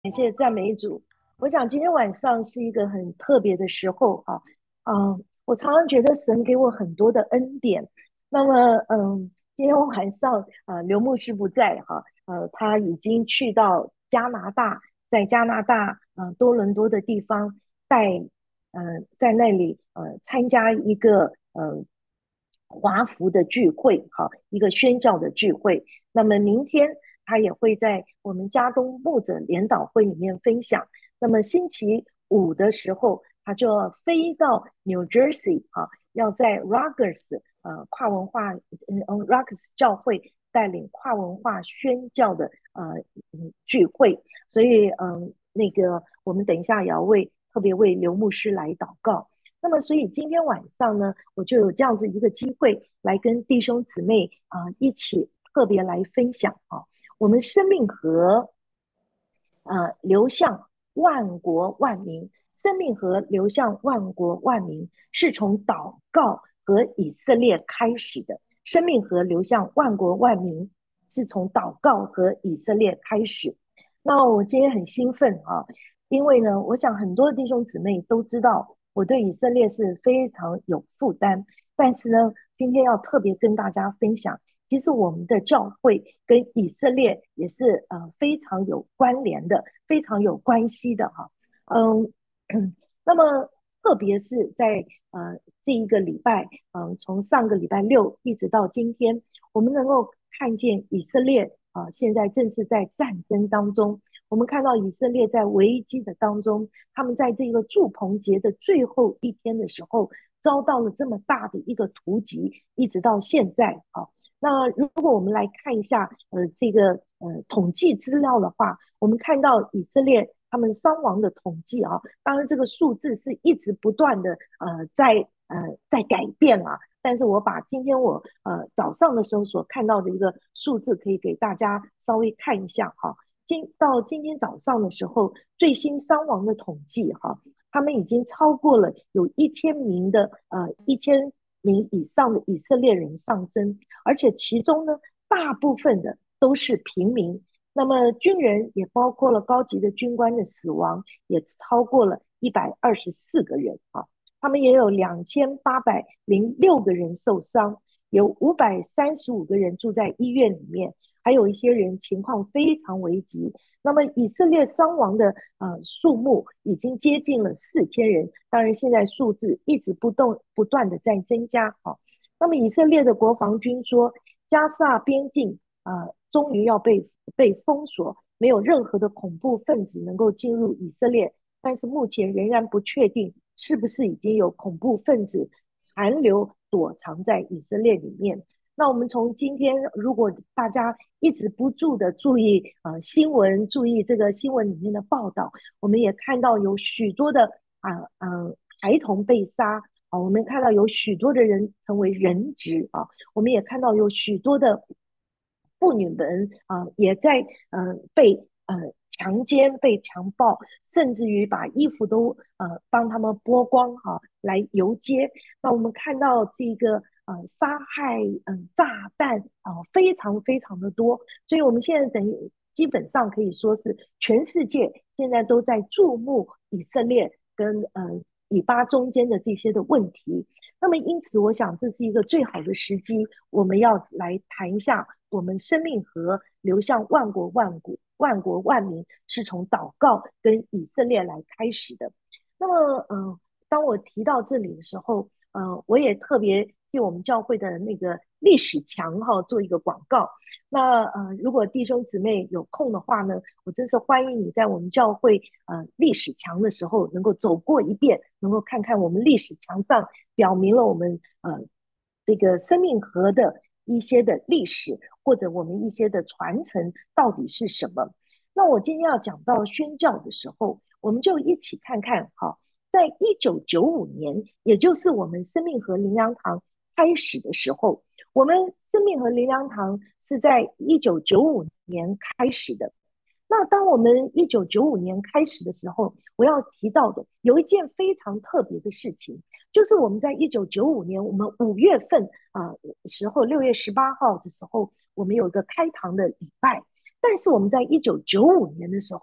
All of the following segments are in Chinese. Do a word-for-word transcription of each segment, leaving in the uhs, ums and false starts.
感谢赞美主。我想今天晚上是一个很特别的时候哈、嗯，我常常觉得神给我很多的恩典。那么，嗯，今天晚上呃，刘牧师不在哈、呃，他已经去到加拿大，在加拿大呃多伦多的地方带呃在那里呃参加一个呃华福的聚会，哈，一个宣教的聚会。那么明天他也会在我们加东牧者联导会里面分享。那么星期五的时候，他就要飞到 New Jersey 啊，要在 Rogers 呃跨文化嗯 Rogers 教会带领跨文化宣教的呃嗯聚会。所以嗯那个我们等一下也要为特别为刘牧师来祷告。那么，所以今天晚上呢，我就有这样子一个机会来跟弟兄姊妹啊、呃一起特别来分享啊，我们生命河呃流向万国万民，生命河流向万国万民是从祷告和以色列开始的，生命河流向万国万民是从祷告和以色列开始。那我今天很兴奋啊，因为呢，我想很多弟兄姊妹都知道我对以色列是非常有负担，但是呢，今天要特别跟大家分享，其实我们的教会跟以色列也是呃非常有关联的，非常有关系的哈。嗯，那么特别是在呃这一个礼拜，嗯、呃，从上个礼拜六一直到今天，我们能够看见以色列啊、呃，现在正是在战争当中。我们看到以色列在危机的当中，他们在这个祝棚节的最后一天的时候，遭到了这么大的一个突击，一直到现在啊。那如果我们来看一下，呃，这个呃统计资料的话，我们看到以色列他们伤亡的统计啊，当然这个数字是一直不断的呃在呃在改变啊。但是我把今天我呃早上的时候所看到的一个数字，可以给大家稍微看一下哈。今到今天早上的时候，最新伤亡的统计哈，他们已经超过了有一千名的呃一千名以上的以色列人上升，而且其中呢，大部分的都是平民。那么军人也包括了高级的军官的死亡，也超过了一百二十四个人啊。他们也有两千八百零六个人受伤，有五百三十五个人住在医院里面，还有一些人情况非常危急。那么以色列伤亡的呃数目已经接近了四千人，当然现在数字一直不动不断的在增加。好、哦，那么以色列的国防军说，加萨边境啊、呃，终于要被被封锁，没有任何的恐怖分子能够进入以色列，但是目前仍然不确定是不是已经有恐怖分子残留躲藏在以色列里面。那我们从今天，如果大家一直不住的注意呃新闻，注意这个新闻里面的报道，我们也看到有许多的啊嗯、呃呃、孩童被杀啊，我们看到有许多的人成为人质啊，我们也看到有许多的妇女们啊、呃、也在呃被呃强奸、被强暴，甚至于把衣服都呃帮他们剥光哈、啊、来游街。那我们看到这个呃杀害、嗯、呃、炸弹啊、呃、非常非常的多，所以我们现在等于基本上可以说是全世界现在都在注目以色列跟呃以巴中间的这些的问题。那么因此，我想这是一个最好的时机，我们要来谈一下我们生命河流向万国万国万国万民是从祷告跟以色列来开始的。那么，嗯、呃，当我提到这里的时候，呃，我也特别替我们教会的那个历史墙哈做一个广告。那呃，如果弟兄姊妹有空的话呢，我真是欢迎你在我们教会呃历史墙的时候能够走过一遍，能够看看我们历史墙上表明了我们呃这个生命河的一些的历史，或者我们一些的传承到底是什么。那我今天要讲到宣教的时候，我们就一起看看哈，在一九九五年，也就是我们生命河灵粮堂开始的时候，我们生命河灵粮堂是在一九九五年开始的。那当我们一九九五年开始的时候，我要提到的有一件非常特别的事情，就是我们在一九九五年，我们五月份啊、呃、时候，六月十八号的时候，我们有一个开堂的礼拜。但是我们在一九九五年的时候，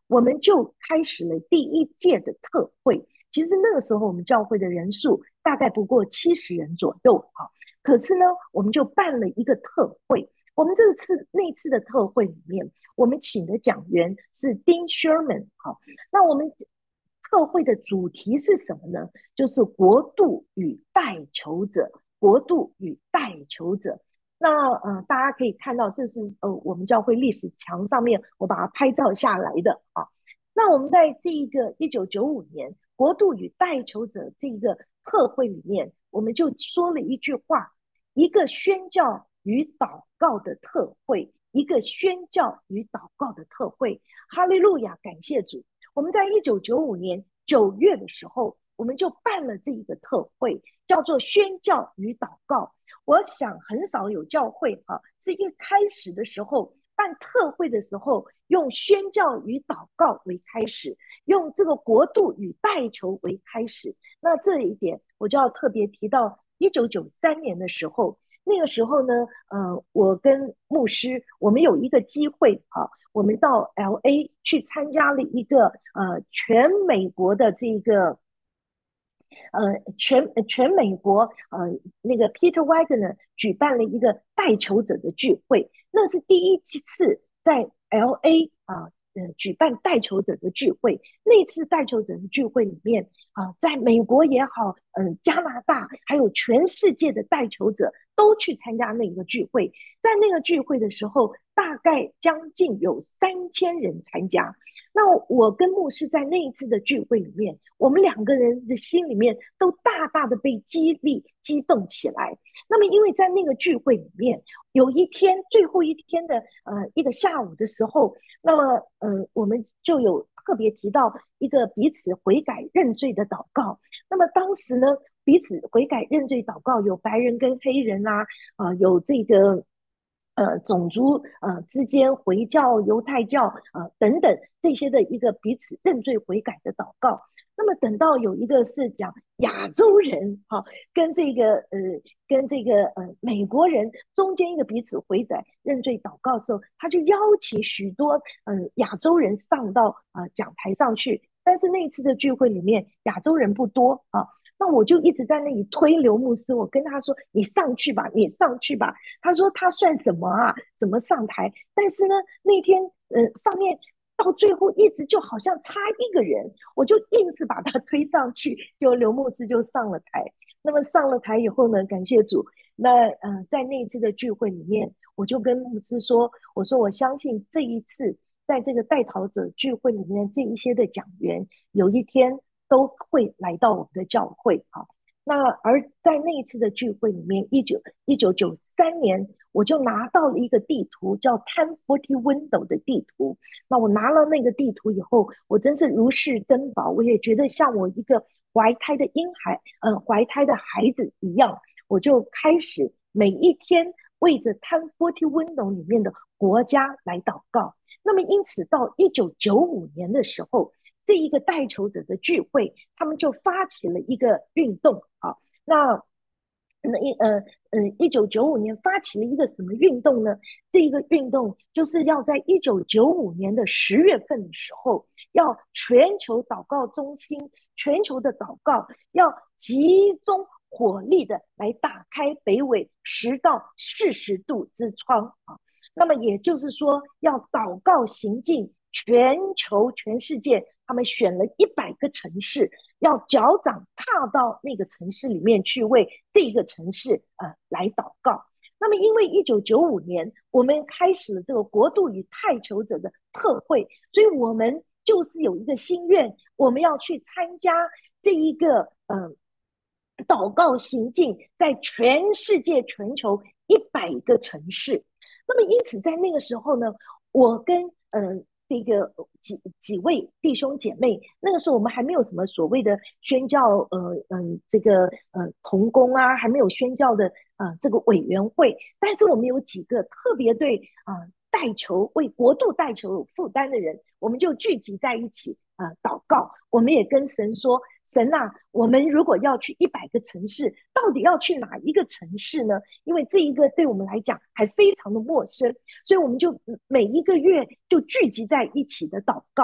我们就开始了第一届的特会。其实那个时候我们教会的人数大概不过七十人左右啊，可是呢，我们就办了一个特会。我们这次那次的特会里面，我们请的讲员是 Dean Sherman。好，那我们特会的主题是什么呢？就是国度与代求者，国度与代求者。那呃，大家可以看到，这是呃我们教会历史墙上面我把它拍照下来的啊。那我们在这一个一九九五年国度与代求者这一个特会里面，我们就说了一句话：一个宣教与祷告的特会，一个宣教与祷告的特会。哈利路亚，感谢主！我们在一九九五年九月的时候，我们就办了这一个特会，叫做宣教与祷告。我想很少有教会啊，是一开始的时候办特会的时候，用宣教与祷告为开始，用这个国度与代求为开始。那这一点我就要特别提到，一九九三年的时候，那个时候呢，呃，我跟牧师，我们有一个机会啊，我们到 L A 去参加了一个呃全美国的这个。呃，全全美国呃那个 Peter Wagner 举办了一个代求者的聚会，那是第一次在 L A 啊、呃、举办代求者的聚会。那次代求者的聚会里面啊、呃，在美国也好，嗯、呃，加拿大还有全世界的代求者都去参加那个聚会。在那个聚会的时候，大概将近有三千人参加。那我跟牧师在那一次的聚会里面，我们两个人的心里面都大大的被激励、激动起来。那么，因为在那个聚会里面，有一天最后一天的呃一个下午的时候，那么呃我们就有特别提到一个彼此悔改认罪的祷告。那么当时呢，彼此悔改认罪祷告有白人跟黑人啊，啊、呃、有这个。呃，种族呃之间回教、犹太教呃等等这些的一个彼此认罪悔改的祷告。那么等到有一个是讲亚洲人哈、哦，跟这个呃跟这个呃美国人中间一个彼此悔改认罪祷告的时候，他就邀请许多嗯、呃、亚洲人上到啊、呃、讲台上去。但是那一次的聚会里面，亚洲人不多啊。那我就一直在那里推刘牧师，我跟他说：“你上去吧，你上去吧。”他说：“他算什么啊？怎么上台？”但是呢，那天呃上面到最后一直就好像差一个人，我就硬是把他推上去，就刘牧师就上了台。那么上了台以后呢，感谢主。那呃，在那一次的聚会里面，我就跟牧师说：“我说我相信这一次在这个代祷者聚会里面，这一些的讲员，有一天都会来到我们的教会啊。”那而在那一次的聚会里面，一九一九九三年，我就拿到了一个地图，叫 Ten Forty Window 的地图。那我拿了那个地图以后，我真是如释珍宝，我也觉得像我一个怀胎的婴孩，呃，怀胎的孩子一样，我就开始每一天为着 Ten Forty Window 里面的国家来祷告。那么因此到一九九五年的时候，这一个代求者的聚会，他们就发起了一个运动啊。那那一呃呃，一九九五年发起了一个什么运动呢？这一个运动就是要在一九九五年的十月份的时候，要全球祷告中心，全球的祷告要集中火力的来打开北纬十到四十度之窗啊。那么也就是说，要祷告行进全球全世界，他们选了一百个城市，要脚掌踏到那个城市里面去，为这个城市呃来祷告。那么，因为一九九五年我们开始了这个国度与代求者的特会，所以我们就是有一个心愿，我们要去参加这一个呃祷告行进，在全世界全球一百个城市。那么因此在那个时候呢，我跟呃这个几几位弟兄姐妹，那个时候我们还没有什么所谓的宣教呃嗯、呃、这个呃同工啊，还没有宣教的呃这个委员会，但是我们有几个特别对啊、呃、代求为国度代求有负担的人，我们就聚集在一起啊、呃、祷告。我们也跟神说，神啊，我们如果要去一百个城市，到底要去哪一个城市呢？因为这一个对我们来讲还非常的陌生，所以我们就每一个月就聚集在一起的祷告。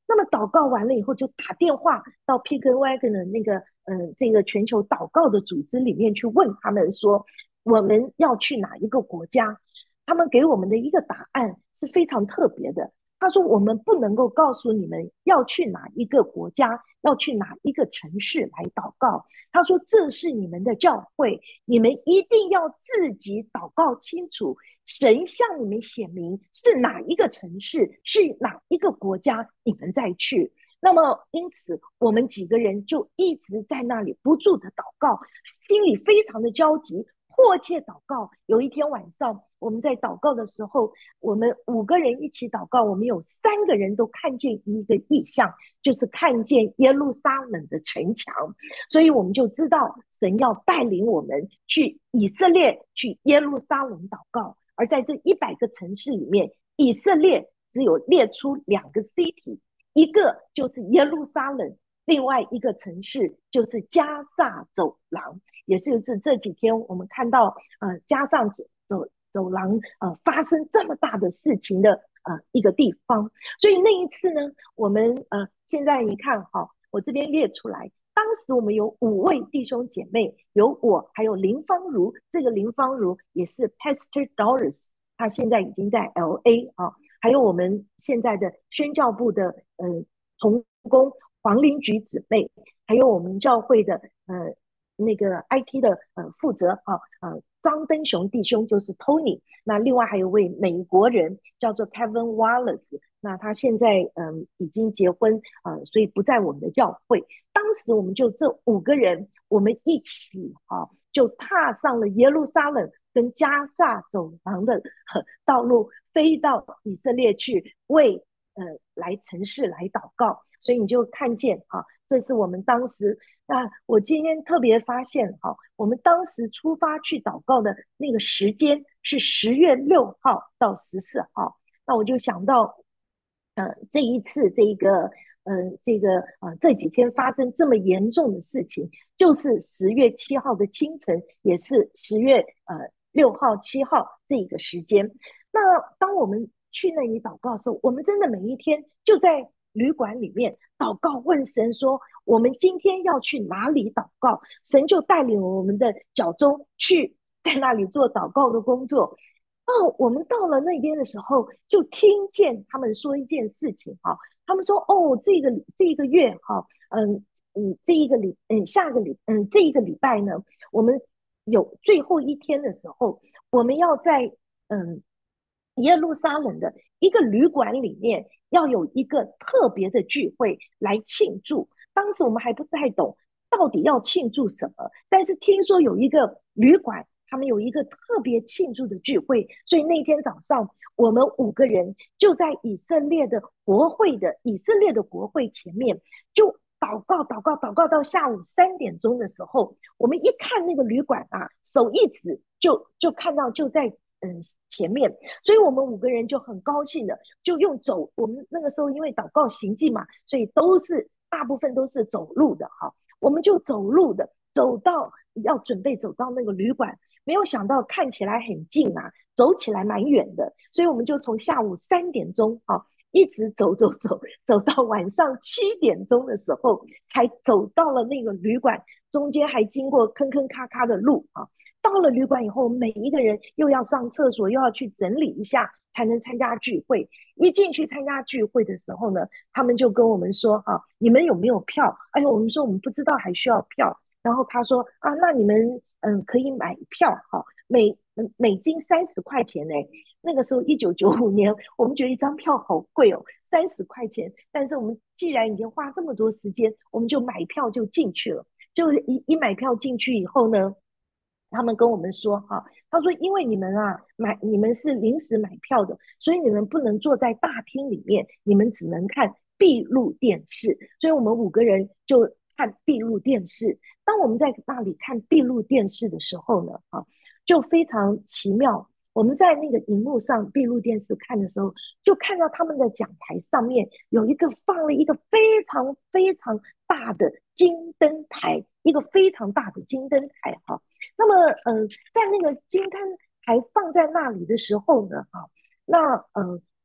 那么祷告完了以后，就打电话到 Pick and Wagon 的那个嗯这个全球祷告的组织里面去问他们说，我们要去哪一个国家？他们给我们的一个答案是非常特别的。他说我们不能够告诉你们要去哪一个国家，要去哪一个城市来祷告。他说这是你们的教会，你们一定要自己祷告清楚，神向你们显明是哪一个城市，是哪一个国家，你们再去。那么因此我们几个人就一直在那里不住的祷告，心里非常的焦急，迫切祷告。有一天晚上我们在祷告的时候，我们五个人一起祷告，我们有三个人都看见一个异象，就是看见耶路撒冷的城墙。所以我们就知道神要带领我们去以色列，去耶路撒冷祷告。而在这一百个城市里面，以色列只有列出两个 city， 一个就是耶路撒冷，另外一个城市就是加萨走廊，也就是这几天我们看到呃加萨走走走廊呃发生这么大的事情的呃一个地方。所以那一次呢，我们呃现在你看哈，我这边列出来，当时我们有五位弟兄姐妹，有我，还有林芳如。这个林芳如也是 Pastor Doris， 她现在已经在 L A 啊。还有我们现在的宣教部的呃同工黄玲菊姊妹，还有我们教会的呃那个 I T 的呃负责啊呃张登雄弟兄就是 Tony。那另外还有位美国人叫做 Kevin Wallace， 那他现在嗯、呃、已经结婚呃，所以不在我们的教会。当时我们就这五个人，我们一起啊就踏上了耶路撒冷跟加萨走廊的道路，飞到以色列去为呃来城市来祷告。所以你就看见啊，这是我们当时。那我今天特别发现哈，我们当时出发去祷告的那个时间是十月六号到十四号。那我就想到，呃，这一次这一个，呃，这个呃这几天发生这么严重的事情，就是十月七号的清晨，也是十月呃六号、七号这个时间。那当我们去那里祷告的时候，我们真的每一天就在旅馆里面祷告，问神说：我们今天要去哪里祷告？神就带领我们的脚中去在那里做祷告的工作。哦，我们到了那边的时候，就听见他们说一件事情哈，他们说哦，这个这一个月哈，嗯嗯，这一个礼嗯下个礼嗯这一个礼拜呢，我们有最后一天的时候，我们要在嗯耶路撒冷的一个旅馆里面要有一个特别的聚会来庆祝。当时我们还不太懂到底要庆祝什么，但是听说有一个旅馆他们有一个特别庆祝的聚会，所以那天早上我们五个人就在以色列的国会的以色列的国会前面就祷告祷告祷告到下午三点钟的时候，我们一看那个旅馆啊，手一指就就看到就在嗯前面。所以我们五个人就很高兴的就用走，我们那个时候因为祷告行进嘛，所以都是大部分都是走路的哈，我们就走路的走到要准备走到那个旅馆，没有想到看起来很近啊，走起来蛮远的，所以我们就从下午三点钟啊，一直走走走，走到晚上七点钟的时候，才走到了那个旅馆，中间还经过坑坑咔咔的路啊。到了旅馆以后，每一个人又要上厕所，又要去整理一下，才能参加聚会。一进去参加聚会的时候呢，他们就跟我们说：“哈、啊，你们有没有票？”哎呦，我们说我们不知道还需要票。然后他说：“啊，那你们嗯可以买票，哈、啊，美美金三十块钱呢。那个时候一九九五年，我们觉得一张票好贵哦，三十块钱。但是我们既然已经花这么多时间，我们就买票就进去了。就一一买票进去以后呢。”他们跟我们说哈、啊，他说因为你们啊买你们是临时买票的，所以你们不能坐在大厅里面，你们只能看闭路电视。所以我们五个人就看闭路电视。当我们在那里看闭路电视的时候呢，啊，就非常奇妙。我们在那个荧幕上闭路电视看的时候，就看到他们的讲台上面有一个放了一个非常非常大的金灯台，一个非常大的金灯台哈。那么，嗯、呃，在那个金灯台放在那里的时候呢，啊，那嗯、呃，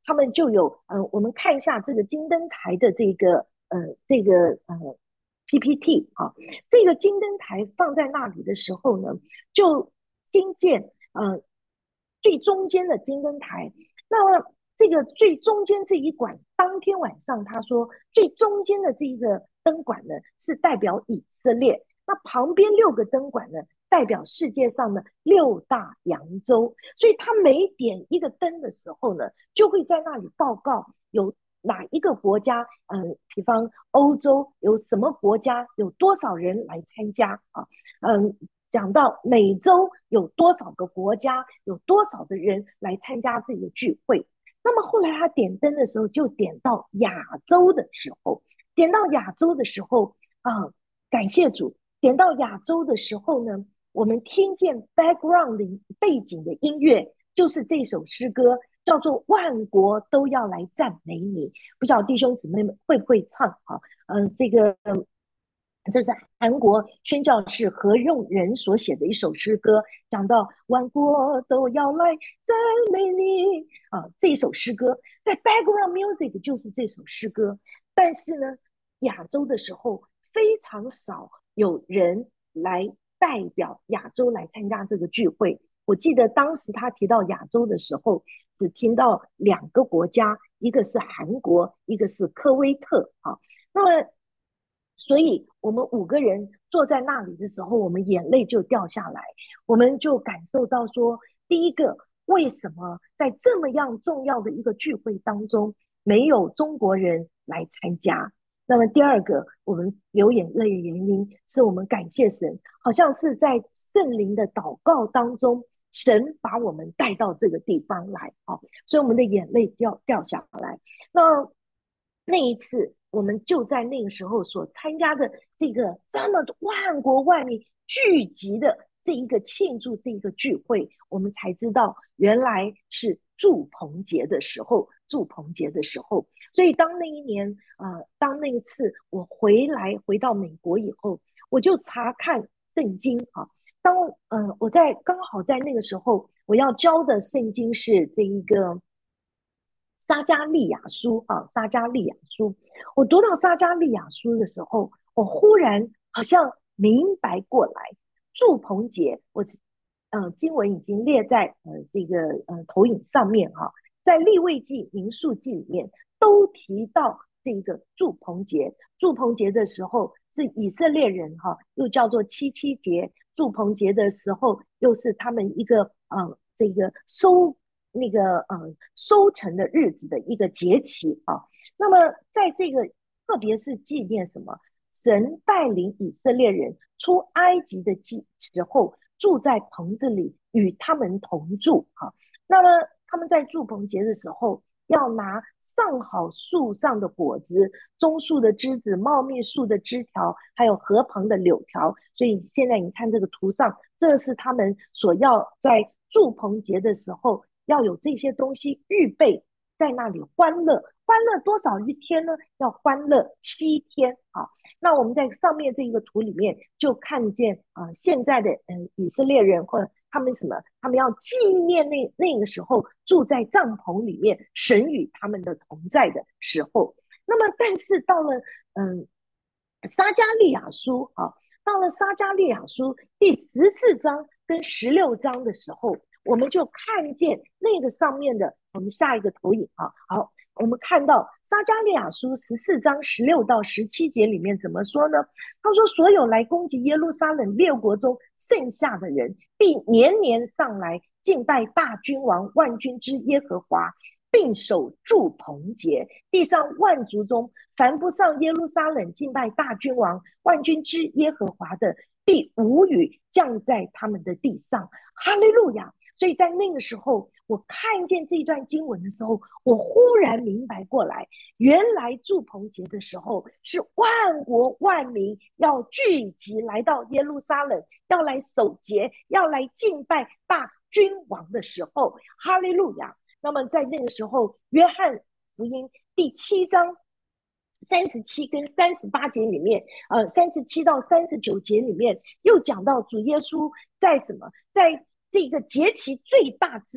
他们就有呃，我们看一下这个金灯台的这个呃这个呃 P P T 啊，这个金灯台放在那里的时候呢，就新建呃最中间的金灯台。那么这个最中间这一管，当天晚上他说最中间的这一个灯管呢是代表以色列，那旁边六个灯管呢代表世界上的六大洋洲。所以他每点一个灯的时候呢，就会在那里报告有哪一个国家，嗯、呃，比方欧洲有什么国家有多少人来参加啊，嗯。讲到美洲有多少个国家，有多少的人来参加这个聚会。那么后来他点灯的时候，就点到亚洲的时候，点到亚洲的时候啊、呃，感谢主，点到亚洲的时候呢，我们听见 background 的背景的音乐，就是这首诗歌，叫做《万国都要来赞美你》。不知道弟兄姊妹们会不会唱啊？嗯、呃，这个。这是韩国宣教士何用仁所写的一首诗歌，讲到万国都要来赞美你啊，这首诗歌在 background music 就是这首诗歌。但是呢，亚洲的时候非常少有人来代表亚洲来参加这个聚会。我记得当时他提到亚洲的时候，只听到两个国家，一个是韩国，一个是科威特啊。那么所以我们五个人坐在那里的时候，我们眼泪就掉下来，我们就感受到说，第一个，为什么在这么样重要的一个聚会当中，没有中国人来参加？那么第二个，我们流眼泪的原因，是我们感谢神，好像是在圣灵的祷告当中，神把我们带到这个地方来啊，所以我们的眼泪掉掉下来。那那一次，我们就在那个时候所参加的这个这么万国万民聚集的这一个庆祝这一个聚会，我们才知道原来是祝棚节的时候，祝棚节的时候。所以当那一年呃，当那一次我回来回到美国以后，我就查看圣经啊。当呃我在刚好在那个时候，我要教的圣经是这一个撒加利亚书啊，撒加利亚书。我读到撒加利亚书的时候，我忽然好像明白过来，祝棚节，我呃经文已经列在呃这个呃投影上面哈、啊，在利未记、民数记里面都提到这个祝棚节。祝棚节的时候是以色列人哈、啊，又叫做七七节。祝棚节的时候，又是他们一个呃这个收。那个呃收成的日子的一个节期啊。那么在这个特别是纪念什么？神带领以色列人出埃及的时候，住在棚子里，与他们同住啊。那么他们在住棚节的时候，要拿上好树上的果子、棕树的枝子、茂密树的枝条，还有河旁的柳条。所以现在你看这个图上，这是他们所要在住棚节的时候要有这些东西预备在那里欢乐。欢乐多少一天呢？要欢乐七天啊！那我们在上面这个图里面就看见啊、呃，现在的嗯、呃、以色列人或者他们什么，他们要纪念那那个时候住在帐篷里面，神与他们的同在的时候。那么，但是到了嗯撒加利亚书啊，到了撒加利亚书第十四章跟十六章的时候，我们就看见那个上面的，我们下一个投影啊，好，我们看到撒加利亚书十四章十六到十七节里面怎么说呢？他说：“所有来攻击耶路撒冷列国中剩下的人，必年年上来敬拜大君王万军之耶和华，并守住棚节。地上万族中，凡不上耶路撒冷敬拜大君王万军之耶和华的，必无雨降在他们的地上。”哈利路亚！所以在那个时候，我看见这段经文的时候，我忽然明白过来，原来住棚节的时候是万国万民要聚集来到耶路撒冷，要来守节，要来敬拜大君王的时候。哈利路亚！那么在那个时候，约翰福音第七章三十七跟三十八节里面，呃，三十七到三十九节里面又讲到主耶稣在什么，在这个节期最大之日，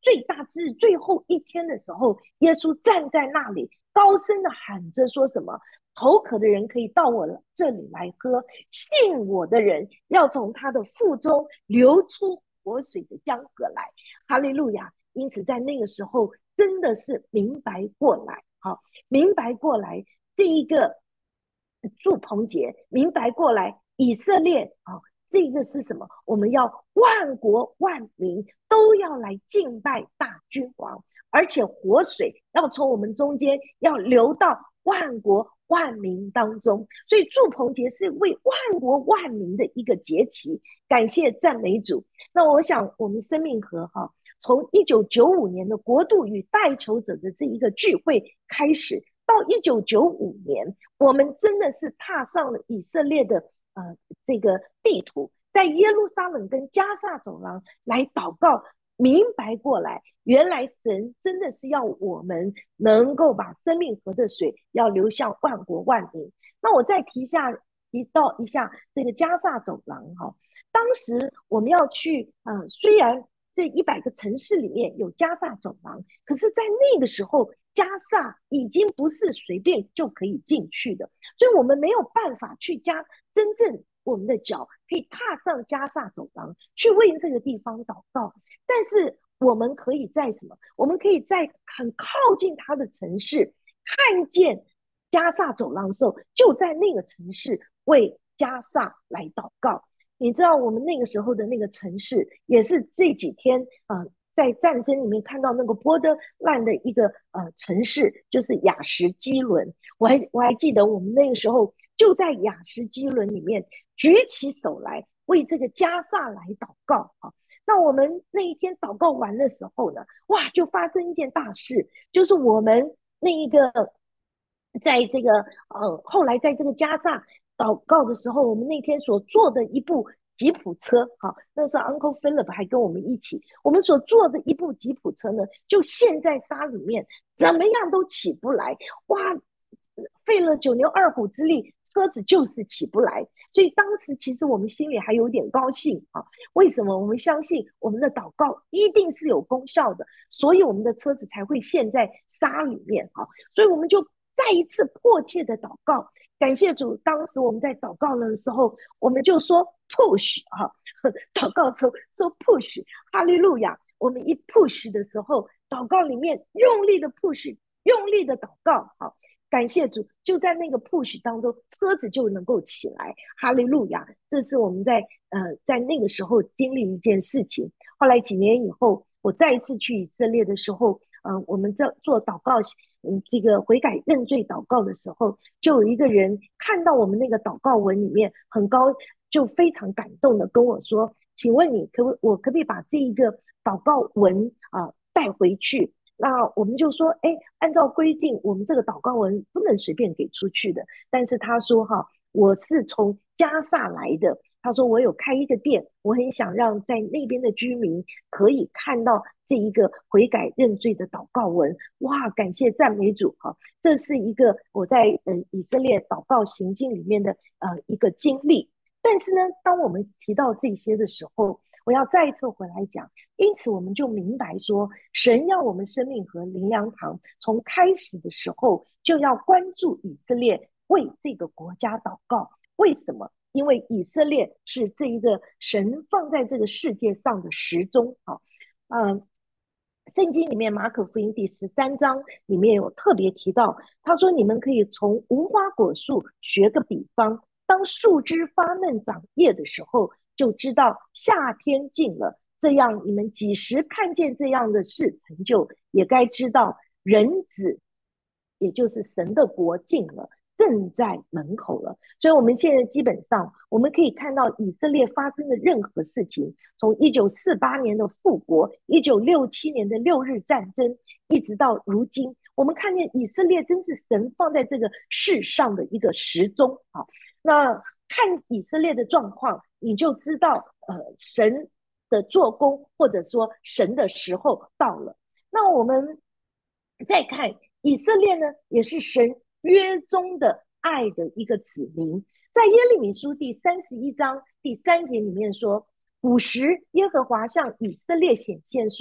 最大之日最后一天的时候，耶稣站在那里，高声的喊着说什么？口渴的人可以到我这里来喝，信我的人要从他的腹中流出活水的江河来。哈利路亚！因此在那个时候真的是明白过来，好，明白过来这一个祝棚节，明白过来以色列啊，这个是什么？我们要万国万民都要来敬拜大君王，而且活水要从我们中间要流到万国万民当中，所以祝棚节是为万国万民的一个节期。感谢赞美主。那我想我们生命河哈，从一九九五年的国度与代求者的这一个聚会开始，到一九九五年，我们真的是踏上了以色列的呃这个地图，在耶路撒冷跟加萨走廊来祷告，明白过来，原来神真的是要我们能够把生命河的水要流向万国万民。那我再提下提到一下这个加萨走廊哈，当时我们要去呃，虽然这一百个城市里面有加萨走廊，可是在那个时候加萨已经不是随便就可以进去的，所以我们没有办法去加真正我们的脚可以踏上加萨走廊去为这个地方祷告，但是我们可以在什么？我们可以在很靠近它的城市看见加萨走廊的时候，就在那个城市为加萨来祷告。你知道我们那个时候的那个城市，也是这几天啊、呃，在战争里面看到那个波德兰的一个呃城市，就是亚什基伦。我还我还记得我们那个时候就在亚什基伦里面举起手来为这个加萨来祷告啊。那我们那一天祷告完的时候呢，哇，就发生一件大事，就是我们那一个在这个呃后来在这个加萨祷告的时候，我们那天所坐的一部吉普车，好，那时候 Uncle Philip 还跟我们一起，我们所坐的一部吉普车呢，就陷在沙里面，怎么样都起不来，哇，费了九牛二虎之力，车子就是起不来。所以当时其实我们心里还有点高兴啊，为什么？我们相信我们的祷告一定是有功效的，所以我们的车子才会陷在沙里面啊，所以我们就再一次迫切的祷告。感谢主，当时我们在祷告的时候，我们就说 push 哈、啊，祷告的时候说 push， 哈利路亚。我们一 push 的时候，祷告里面用力的 push， 用力的祷告，好，感谢主，就在那个 push 当中，车子就能够起来，哈利路亚。这是我们在呃在那个时候经历一件事情。后来几年以后，我再一次去以色列的时候，呃，我们在做祷告。嗯，这个悔改认罪祷告的时候，就有一个人看到我们那个祷告文里面很高，就非常感动的跟我说：“请问你可不我可不可以把这一个祷告文啊、呃、带回去？”那我们就说：“哎，按照规定，我们这个祷告文不能随便给出去的。”但是他说：“哈，我是从加萨来的。”他说：“我有开一个店，我很想让在那边的居民可以看到这一个悔改认罪的祷告文。”哇，感谢赞美主哈！这是一个我在呃以色列祷告行经里面的呃一个经历。但是呢，当我们提到这些的时候，我要再一次回来讲，因此我们就明白说，神要我们生命和灵粮堂从开始的时候就要关注以色列，为这个国家祷告。为什么？因为以色列是这一个神放在这个世界上的时钟啊，嗯，圣经里面马可福音第十三章里面有特别提到，他说你们可以从无花果树学个比方，当树枝发嫩长叶的时候，就知道夏天近了。这样你们几时看见这样的事成就，也该知道人子，也就是神的国近了。正在门口了，所以我们现在基本上我们可以看到以色列发生的任何事情，从一九四八年的复国，一九六七年的六日战争，一直到如今，我们看见以色列真是神放在这个世上的一个时钟啊。那看以色列的状况，你就知道呃神的做工，或者说神的时候到了。那我们再看以色列呢，也是神约中的爱的一个子民。在耶利米书第三十一章第三节里面说，古时耶和华向以色列显现说，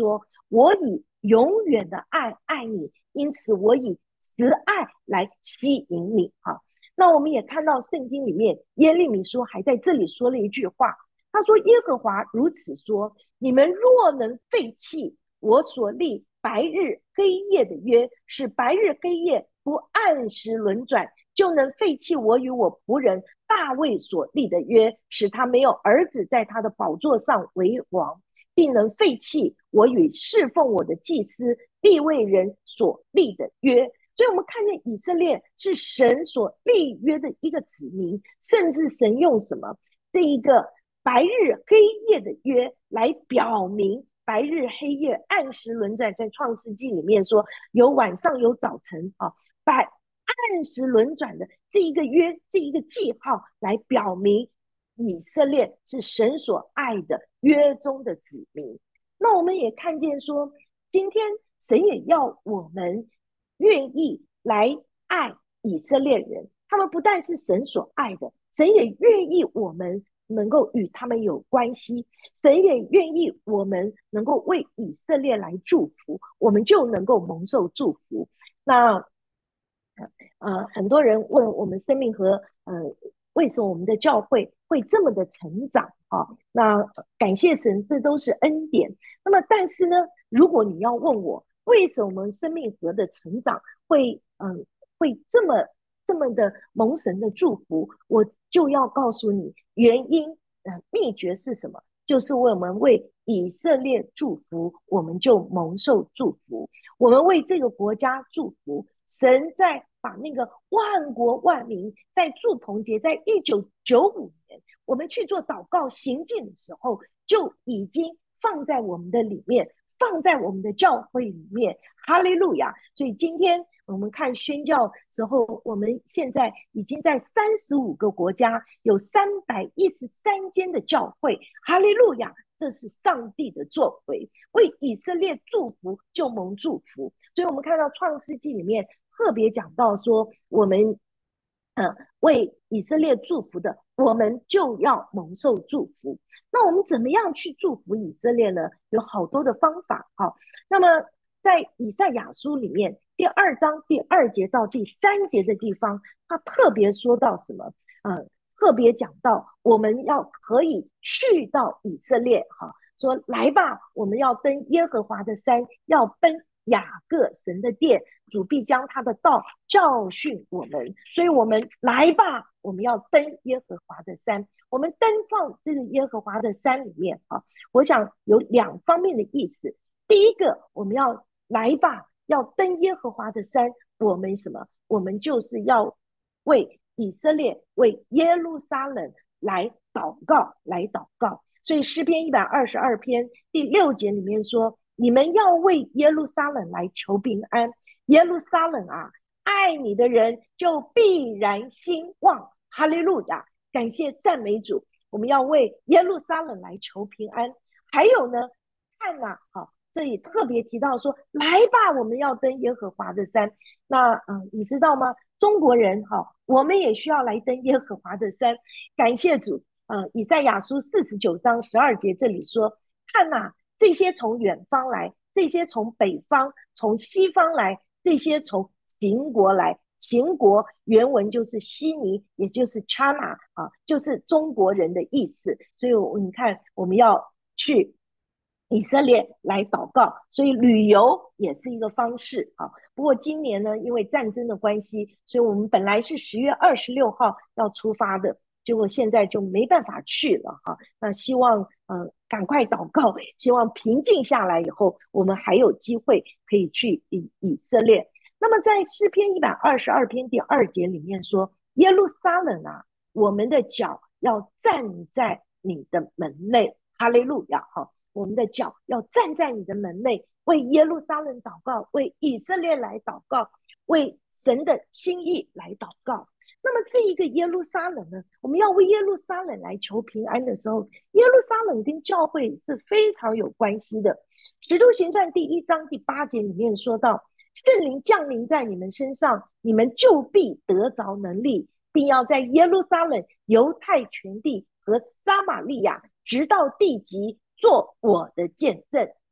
我以永远的爱爱你，因此我以慈爱来吸引你。好，那我们也看到圣经里面耶利米书还在这里说了一句话，他说耶和华如此说，你们若能废弃我所立白日黑夜的约，使白日黑夜不按时轮转，就能废弃我与我仆人大卫所立的约，使他没有儿子在他的宝座上为王，并能废弃我与侍奉我的祭司利未人所立的约。所以我们看见以色列是神所立约的一个子民，甚至神用什么这一个白日黑夜的约来表明白日黑夜按时轮转，在创世纪里面说有晚上有早晨啊，白按时轮转的这一个约，这一个记号来表明以色列是神所爱的约中的子民。那我们也看见说，今天神也要我们愿意来爱以色列人，他们不但是神所爱的，神也愿意我们能够与他们有关系，神也愿意我们能够为以色列来祝福，我们就能够蒙受祝福。那呃，很多人问我们生命和呃，为什么我们的教会会这么的成长啊？那感谢神，这都是恩典。那么，但是呢，如果你要问我，为什么我们生命和的成长会嗯、呃、会这么这么的蒙神的祝福，我就要告诉你原因，呃，秘诀是什么？就是为我们为以色列祝福，我们就蒙受祝福；我们为这个国家祝福，神在把那个万国万民在祝棚节，在一九九五年，我们去做祷告行进的时候，就已经放在我们的里面，放在我们的教会里面。哈利路亚！所以今天我们看宣教时候，我们现在已经在三十五个国家，有三百一十三间的教会。哈利路亚！这是上帝的作为，为以色列祝福就蒙祝福。所以我们看到创世纪里面特别讲到说，我们呃为以色列祝福的，我们就要蒙受祝福。那我们怎么样去祝福以色列呢？有好多的方法。好，那么在以赛亚书里面第二章第二节到第三节的地方，他特别说到什么？呃，特别讲到我们要可以去到以色列，哈，说来吧，我们要登耶和华的山，要奔雅各神的殿，主必将他的道教训我们。所以我们来吧，我们要登耶和华的山。我们登上这个耶和华的山里面啊，我想有两方面的意思。第一个，我们要来吧，要登耶和华的山，我们什么？我们就是要为以色列、为耶路撒冷来祷告，来祷告。所以诗篇一百二十二篇第六节里面说，你们要为耶路撒冷来求平安。耶路撒冷啊，爱你的人就必然兴旺。哈利路亚！感谢赞美主，我们要为耶路撒冷来求平安。还有呢，看呐、啊，好，这里特别提到说，来吧，我们要登耶和华的山。那嗯、呃，你知道吗？中国人哈，我们也需要来登耶和华的山。感谢主，呃，以赛亚书四十九章十二节这里说，看呐、啊，这些从远方来，这些从北方、从西方来，这些从秦国来。秦国原文就是悉尼，也就是 China 啊，就是中国人的意思。所以你看，我们要去以色列来祷告，所以旅游也是一个方式啊。不过今年呢，因为战争的关系，所以我们本来是十月二十六号要出发的，结果现在就没办法去了哈。那希望呃赶快祷告，希望平静下来以后，我们还有机会可以去以以色列。那么在诗篇一百二十二篇第二节里面说，耶路撒冷啊，我们的脚要站在你的门内。哈利路亚！哈，我们的脚要站在你的门内，为耶路撒冷祷告，为以色列来祷告，为神的心意来祷告。那么这一个耶路撒冷呢，我们要为耶路撒冷来求平安的时候，耶路撒冷跟教会是非常有关系的。使徒行传第一章第八节里面说到，圣灵降临在你们身上，你们就必得着能力，并要在耶路撒冷、犹太全地和撒玛利亚，直到地极，做我的见证。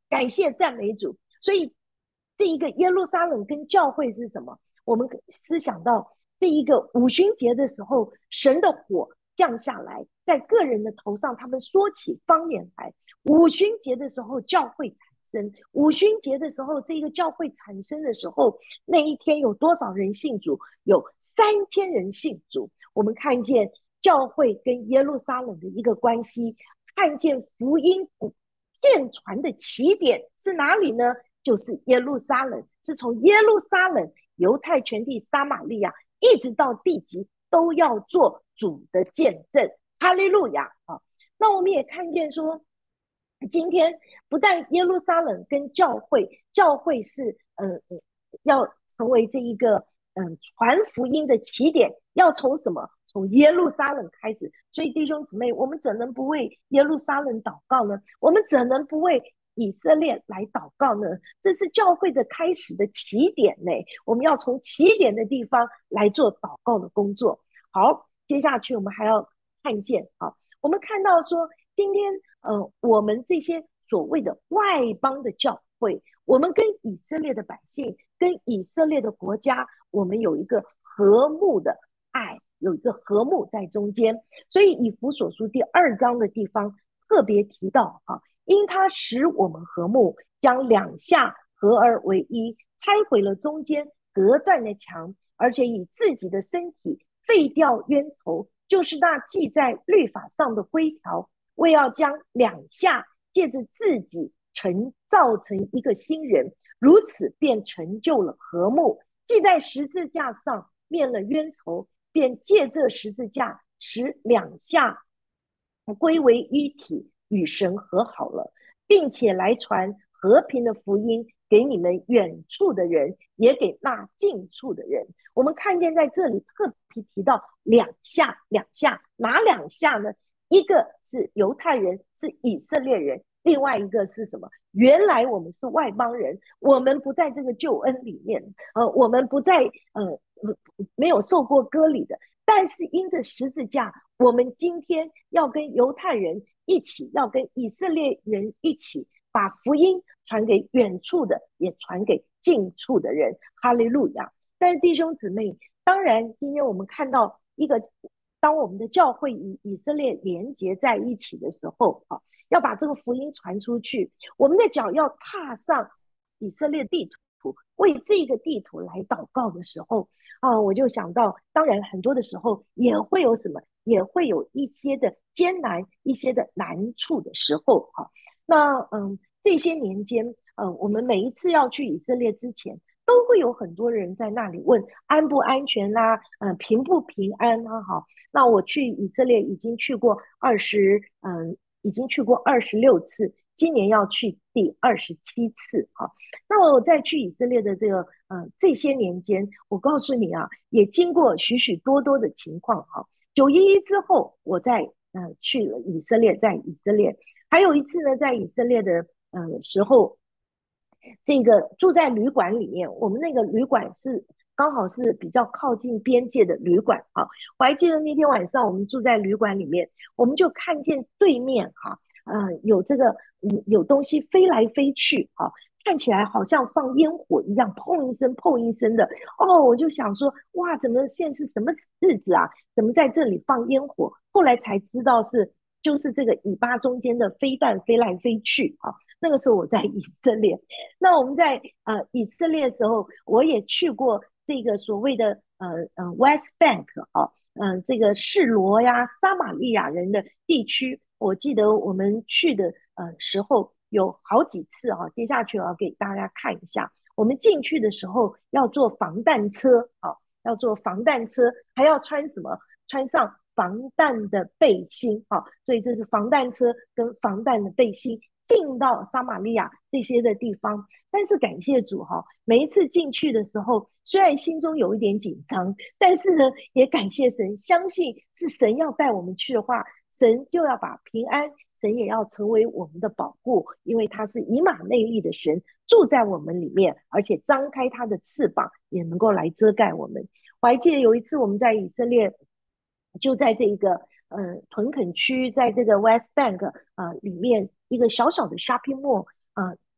感谢赞美主。所以这一个耶路撒冷跟教会是什么？我们思想到这一个五旬节的时候，神的火降下来，在个人的头上，他们说起方言来。五旬节的时候，教会产生。五旬节的时候，这个教会产生的时候，那一天有多少人信主？有三千人信主。我们看见教会跟耶路撒冷的一个关系，看见福音遍传的起点是哪里呢？就是耶路撒冷，是从耶路撒冷、犹太全地、撒玛利亚，一直到地极，都要做主的见证。哈利路亚啊！那我们也看见说，今天不但耶路撒冷跟教会，教会是嗯、呃、要成为这一个嗯、呃、传福音的起点，要从什么？从耶路撒冷开始。所以弟兄姊妹，我们怎能不为耶路撒冷祷告呢？我们怎能不为以色列来祷告呢？这是教会的开始的起点呢。我们要从起点的地方来做祷告的工作。好，接下去我们还要看见啊，我们看到说，今天呃，我们这些所谓的外邦的教会，我们跟以色列的百姓，跟以色列的国家，我们有一个和睦的爱，有一个和睦在中间。所以以弗所书第二章的地方特别提到啊，因他使我们和睦，将两下合而为一，拆毁了中间隔断的墙，而且以自己的身体废掉冤仇，就是那记在律法上的规条，为要将两下借着自己成造成一个新人，如此便成就了和睦。记在十字架上灭了冤仇，便借这十字架使两下归为一体，与神和好了，并且来传和平的福音给你们远处的人，也给那近处的人。我们看见在这里特别提到两下，两下，哪两下呢？一个是犹太人，是以色列人，另外一个是什么？原来我们是外邦人，我们不在这个救恩里面，呃，我们不在呃没有受过割礼的，但是因着十字架，我们今天要跟犹太人一起，要跟以色列人一起，把福音传给远处的，也传给近处的人。哈利路亚！但是弟兄姊妹，当然今天我们看到一个，当我们的教会与以色列连结在一起的时候，啊，要把这个福音传出去，我们的脚要踏上以色列地图，为这个地图来祷告的时候，啊，我就想到，当然很多的时候也会有什么，也会有一些的艰难，一些的难处的时候，哈、啊。那嗯，这些年间，呃，我们每一次要去以色列之前，都会有很多人在那里问安不安全啦、啊，嗯、呃，平不平安啊，哈。那我去以色列已经去过二十，嗯，已经去过二十六次，今年要去第二十七次，哈。那我在去以色列的这个，呃，这些年间，我告诉你啊，也经过许许多多的情况，哈。九一一之后，我在呃去了以色列，在以色列。还有一次呢，在以色列的呃时候，这个住在旅馆里面，我们那个旅馆是刚好是比较靠近边界的旅馆啊。我还记得那天晚上我们住在旅馆里面，我们就看见对面哈、啊，呃，有这个嗯有东西飞来飞去啊，看起来好像放烟火一样，砰一声砰一声的哦，我就想说哇，怎么现在是什么日子啊？怎么在这里放烟火？后来才知道是就是这个尾巴中间的飞弹飞来飞去啊。那个时候我在以色列，那我们在呃以色列的时候，我也去过这个所谓的呃呃 West Bank 啊，嗯、呃，这个示罗呀、撒玛利亚人的地区。我记得我们去的呃时候有好几次啊，接下去我要给大家看一下。我们进去的时候要坐防弹车啊，要坐防弹车，还要穿什么？穿上防弹的背心啊，所以这是防弹车跟防弹的背心。进到撒玛利亚这些的地方，但是感谢主哈，每一次进去的时候，虽然心中有一点紧张，但是呢，也感谢神，相信是神要带我们去的话，神就要把平安，神也要成为我们的保护，因为他是以马内利的神，住在我们里面，而且张开他的翅膀，也能够来遮盖我们。我还记得有一次我们在以色列，就在这个呃屯垦区，在这个 West Bank 啊、呃、里面一个小小的 shopping mall 啊、呃，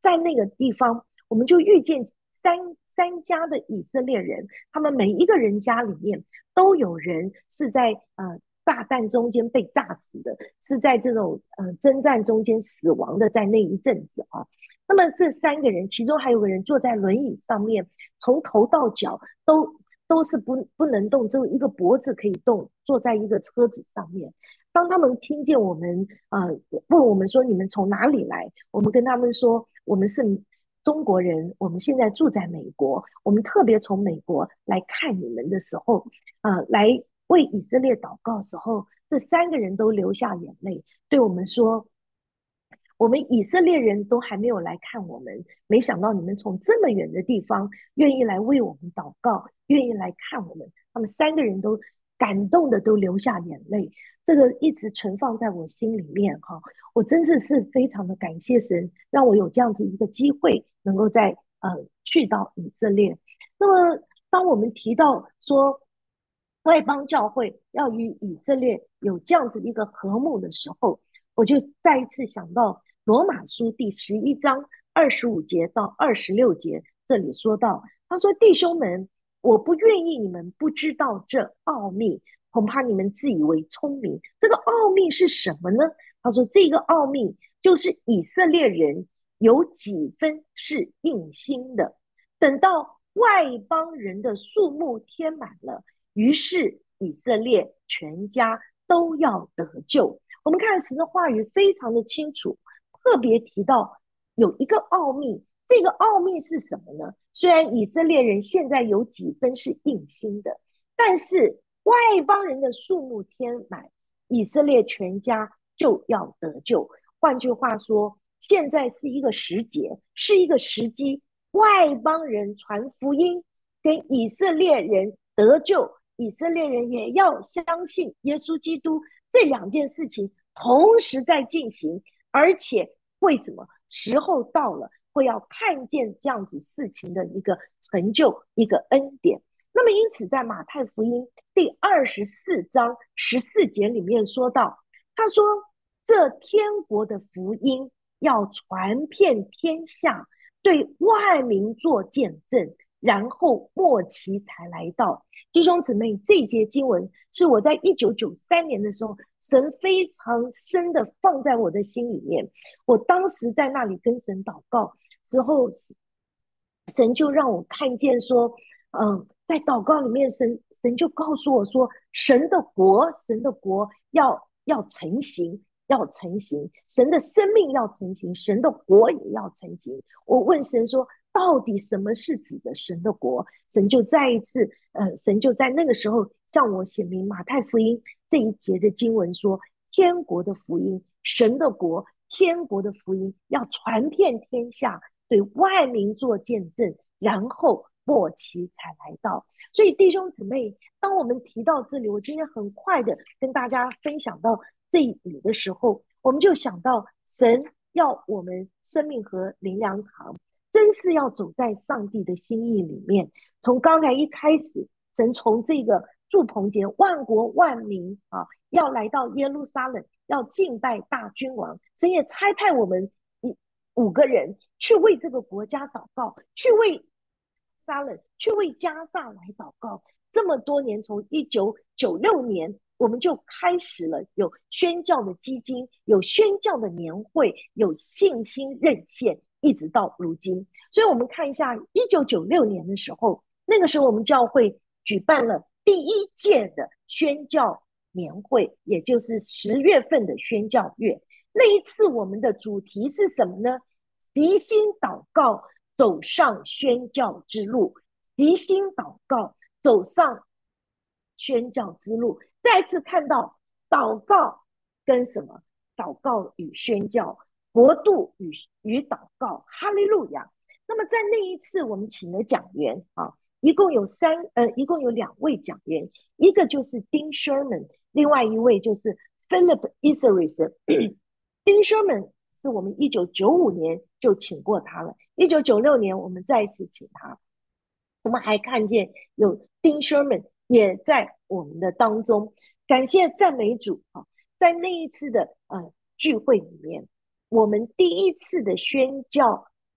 在那个地方，我们就遇见三三家的以色列人，他们每一个人家里面都有人是在呃炸弹中间被炸死的，是在这种呃征战中间死亡的，在那一阵子啊。那么这三个人，其中还有个人坐在轮椅上面，从头到脚都都是不不能动，只有一个脖子可以动，坐在一个车子上面。当他们听见我们呃问我们说你们从哪里来，我们跟他们说我们是中国人，我们现在住在美国，我们特别从美国来看你们的时候，呃，来为以色列祷告的时候，这三个人都流下眼泪，对我们说。我们以色列人都还没有来看我们，没想到你们从这么远的地方愿意来为我们祷告，愿意来看我们。他们三个人都感动的都流下眼泪，这个一直存放在我心里面哈。我真的是非常的感谢神，让我有这样子一个机会，能够在呃去到以色列。那么，当我们提到说外邦教会要与以色列有这样子一个和睦的时候，我就再一次想到罗马书第十一章二十五节到二十六节，这里说到，他说：“弟兄们，我不愿意你们不知道这奥秘，恐怕你们自以为聪明。这个奥秘是什么呢？他说，这个奥秘就是以色列人有几分是硬心的，等到外邦人的数目填满了，于是以色列全家都要得救。”我们看神的话语非常的清楚，特别提到有一个奥秘，这个奥秘是什么呢？虽然以色列人现在有几分是硬心的，但是外邦人的数目填满，以色列全家就要得救。换句话说，现在是一个时节，是一个时机，外邦人传福音，跟以色列人得救，以色列人也要相信耶稣基督，这两件事情同时在进行，而且为什么时候到了，会要看见这样子事情的一个成就，一个恩典。那么因此在马太福音第二十四章十四节里面说到，他说这天国的福音要传遍天下，对万民做见证，然后末期才来到。弟兄姊妹，这一节经文是我在一九九三年的时候，神非常深的放在我的心里面。我当时在那里跟神祷告之后，神就让我看见说，嗯，在祷告里面，神神就告诉我说，神的国，神的国要要成型，要成型，神的生命要成型，神的国也要成型。我问神说，到底什么是指的神的国？神就再一次，呃，神就在那个时候向我显明马太福音这一节的经文说，天国的福音，神的国，天国的福音要传遍天下，对万民做见证，然后末期才来到。所以弟兄姊妹，当我们提到这里，我今天很快的跟大家分享到这里的时候，我们就想到神要我们生命和灵粮堂真是要走在上帝的心意里面。从刚才一开始，神从这个祝棚节，万国万民啊，要来到耶路撒冷，要敬拜大君王，神也差派我们五个人去为这个国家祷告，去为撒冷，去为加萨来祷告。这么多年，从一九九六年我们就开始了有宣教的基金，有宣教的年会，有信心认献，一直到如今。所以我们看一下一九九六年的时候，那个时候我们教会举办了第一届的宣教年会，也就是十月份的宣教月。那一次我们的主题是什么呢？齐心祷告，走上宣教之路。齐心祷告，走上宣教之路。再次看到祷告跟什么？祷告与宣教，国度与与祷告，哈利路亚。那么在那一次，我们请了讲员啊，一共有三呃，一共有两位讲员，一个就是丁 Sherman， 另外一位就是 Philip Isaris。丁 Sherman 是我们一九九五年就请过他了，一九九六年我们再一次请他。我们还看见有丁 Sherman 也在我们的当中，感谢赞美主啊！在那一次的呃聚会里面，我们第一次的宣教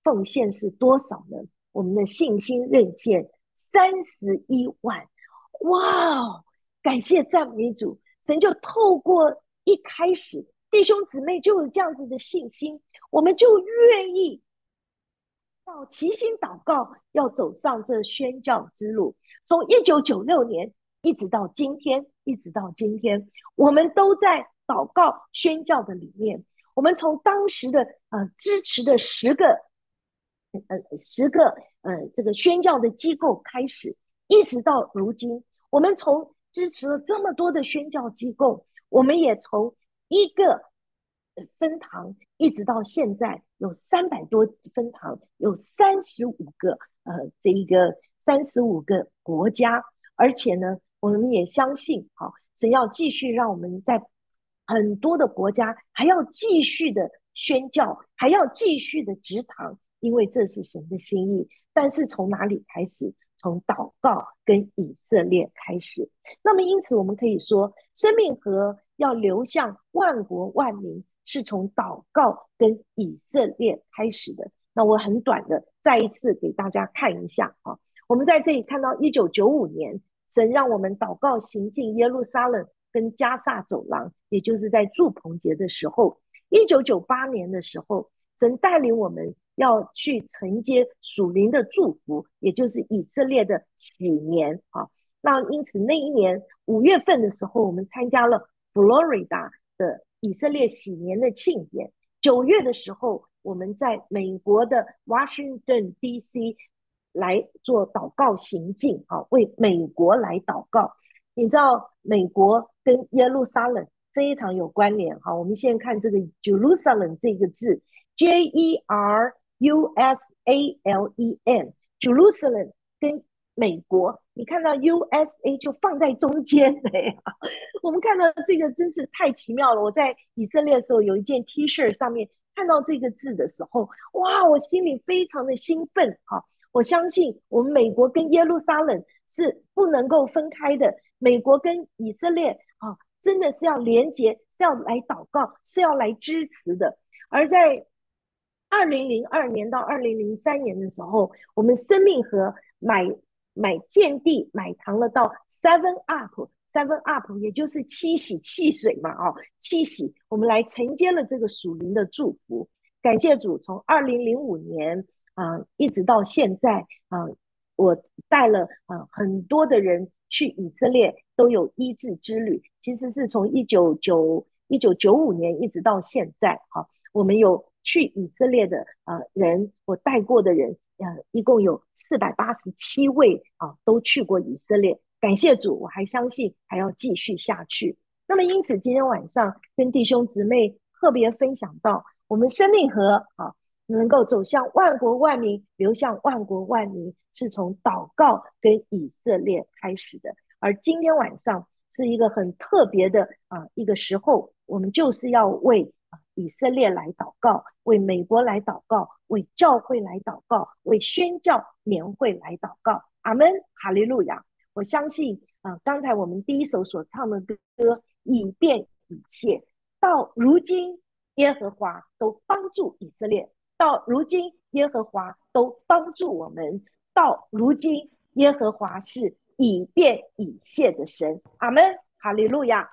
奉献是多少呢？我们的信心认献三十一万，哇哦！感谢赞美主，神就透过一开始弟兄姊妹就有这样子的信心，我们就愿意到齐心祷告，要走上这宣教之路。从一九九六年一直到今天，一直到今天，我们都在祷告宣教的里面。我们从当时的呃支持的十个呃十个呃这个宣教的机构开始，一直到如今，我们从支持了这么多的宣教机构，我们也从一个分堂一直到现在有三百多分堂，有三十五个呃这一个三十五个国家，而且呢，我们也相信，好、哦，神要继续让我们在很多的国家还要继续的宣教，还要继续的植堂，因为这是神的心意。但是从哪里开始？从祷告跟以色列开始。那么因此我们可以说，生命河要流向万国万民，是从祷告跟以色列开始的。那我很短的再一次给大家看一下啊，我们在这里看到一九九五年，神让我们祷告行进耶路撒冷跟加萨走廊，也就是在祝棚节的时候。一九九八年的时候，神带领我们要去承接属灵的祝福，也就是以色列的喜年啊。那因此那一年五月份的时候，我们参加了佛罗里达的以色列喜年的庆典。九月的时候，我们在美国的 Washington D C 来做祷告行进啊，为美国来祷告。你知道美国跟耶路撒冷非常有关联哈。我们现在看这个 Jerusalem 这个字 ，J E R U S A L E M，Jerusalem 跟美国，你看到 U S A 就放在中间的呀。我们看到这个真是太奇妙了。我在以色列的时候，有一件 T 恤上面看到这个字的时候，哇，我心里非常的兴奋哈。我相信我们美国跟耶路撒冷是不能够分开的，美国跟以色列啊，真的是要连结，是要来祷告，是要来支持的。而在二零零二年到二零零三年的时候，我们生命河买买建地买堂了到 Seven Up。Seven Up 也就是七喜汽水嘛，哦，七喜，我们来承接了这个属灵的祝福。感谢主，从二零零五年啊、呃、一直到现在啊、呃，我带了啊、呃、很多的人去以色列，都有医治之旅。其实是从一九九一九九五年一直到现在，哈、啊，我们有去以色列的啊、呃、人，我带过的人，呃，一共有四百八十七位啊，都去过以色列。感谢主，我还相信还要继续下去。那么因此今天晚上跟弟兄姊妹特别分享到，我们生命河啊，能够走向万国万民，流向万国万民，是从祷告跟以色列开始的。而今天晚上是一个很特别的啊一个时候，我们就是要为以色列来祷告，为美国来祷告，为教会来祷告，为宣教年会来祷告。阿们，哈利路亚。我相信啊、呃，刚才我们第一首所唱的歌以便以谢，到如今耶和华都帮助以色列，到如今耶和华都帮助我们，到如今耶和华是以便以谢的神。阿们，哈利路亚。